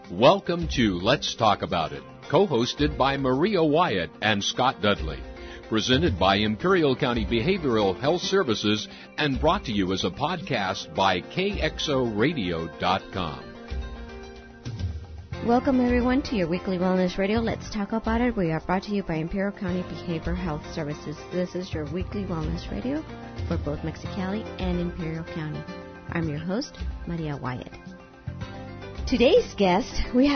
Welcome to Let's Talk About It, co-hosted by Maria Wyatt and Scott Dudley. Presented by Imperial County Behavioral Health Services and brought to you as a podcast by KXORadio.com. Welcome, everyone, to your weekly wellness radio. Let's talk about it. We are brought to you by Imperial County Behavioral Health Services. This is your weekly wellness radio for both Mexicali and Imperial County. I'm your host, Maria Wyatt. Today's guest,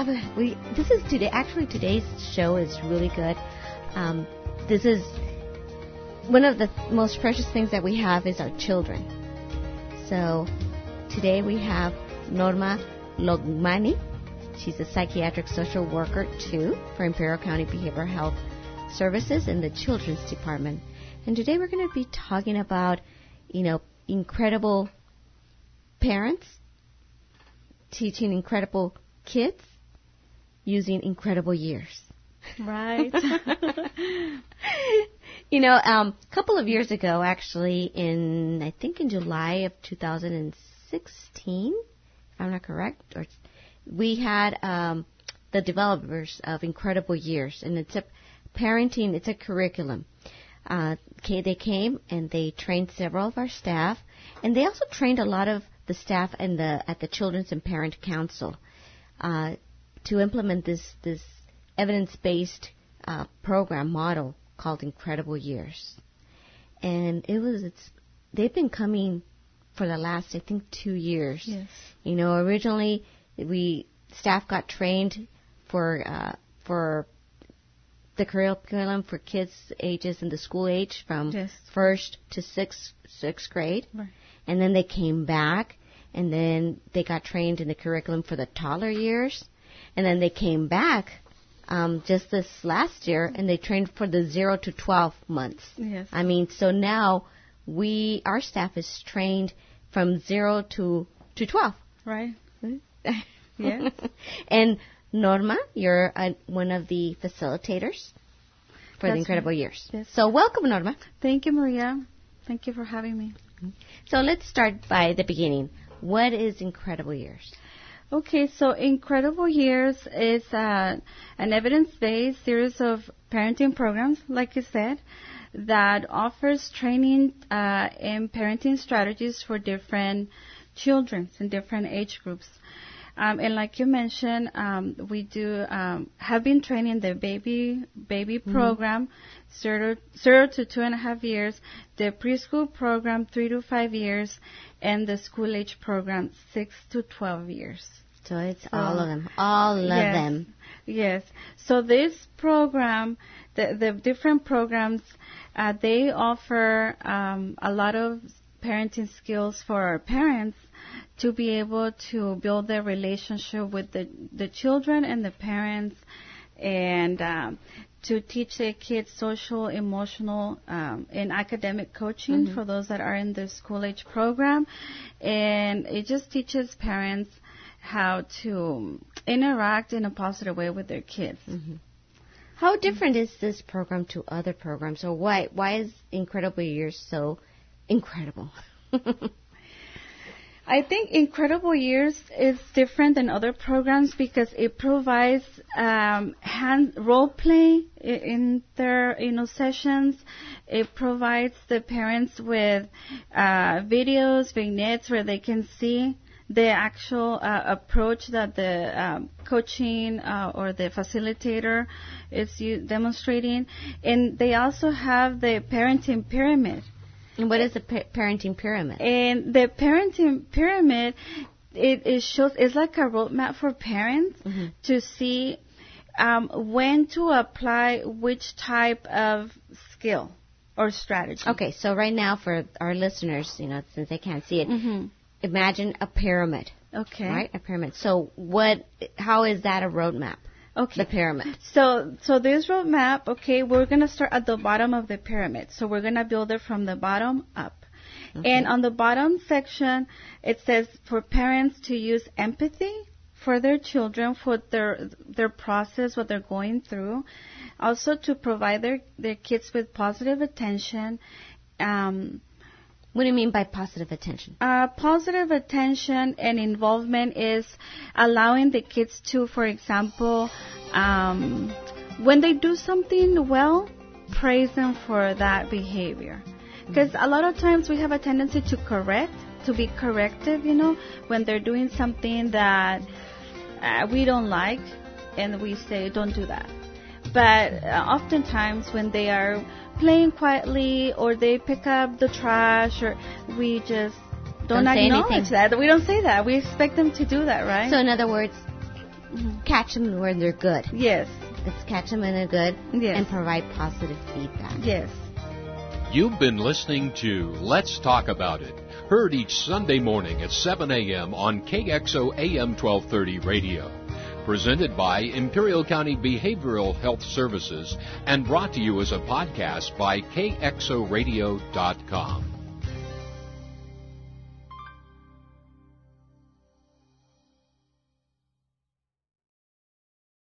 today's show is really good. This is one of the most precious things that we have is our children. So today we have Norma Logmani. She's a psychiatric social worker, too, for Imperial County Behavioral Health Services in the Children's Department. And today we're going to be talking about, incredible parents teaching incredible kids using incredible years. Right. A couple of years ago, actually, in July of 2016, if I'm not correct, we had the developers of Incredible Years, and it's a curriculum. They came and they trained several of our staff, and they also trained a lot of the staff at the Children's and Parent Council to implement this evidence-based program model called Incredible Years. And they've been coming for the last, 2 years. Yes. Originally staff got trained for the curriculum for kids ages in the school age from first to sixth grade. Right. And then they came back and then they got trained in the curriculum for the toddler years. And then they came back just this last year, and they trained for the 0 to 12 months. Yes. So now our staff is trained from 0 to 12. Right. Yes. And Norma, you're one of the facilitators for the Incredible Years. Yes. So welcome, Norma. Thank you, Maria. Thank you for having me. So let's start by the beginning. What is Incredible Years? Okay, so Incredible Years is an evidence-based series of parenting programs, like you said, that offers training in parenting strategies for different children in different age groups. And like you mentioned, we do have been training the baby program, 0 to 2.5 years, the preschool program, 3 to 5 years, and the school age program, 6 to 12 years. So it's all of them, all of them. Yes. So this program, the different programs, they offer a lot of parenting skills for our parents to be able to build their relationship with the children and the parents, and to teach their kids social, emotional, and academic coaching for those that are in the school age program. And it just teaches parents how to interact in a positive way with their kids. Mm-hmm. How different is this program to other programs, or why is Incredible Years so incredible? I think Incredible Years is different than other programs because it provides role play in their sessions. It provides the parents with videos, vignettes where they can see the actual approach that the coaching or the facilitator is demonstrating. And they also have the parenting pyramid. And what is the parenting pyramid? And the parenting pyramid, it shows, it's like a roadmap for parents to see when to apply which type of skill or strategy. Okay, so right now for our listeners, since they can't see it, imagine a pyramid. Okay. Right? A pyramid. So how is that a roadmap? Okay. The pyramid. So this roadmap, we're going to start at the bottom of the pyramid. So we're going to build it from the bottom up. Okay. And on the bottom section, it says for parents to use empathy for their children, for their process, what they're going through. Also to provide their kids with positive attention, What do you mean by positive attention? Positive attention and involvement is allowing the kids to, for example, when they do something well, praise them for that behavior. Because a lot of times we have a tendency to be corrective, when they're doing something that we don't like, and we say, don't do that. But oftentimes when they are playing quietly or they pick up the trash, or we just don't acknowledge that. We don't say that. We expect them to do that, right? So in other words, catch them when they're good. Yes. Let's catch them when they're good, yes, and provide positive feedback. Yes. You've been listening to Let's Talk About It, heard each Sunday morning at 7 a.m. on KXO AM 1230 radio. Presented by Imperial County Behavioral Health Services and brought to you as a podcast by KXORadio.com.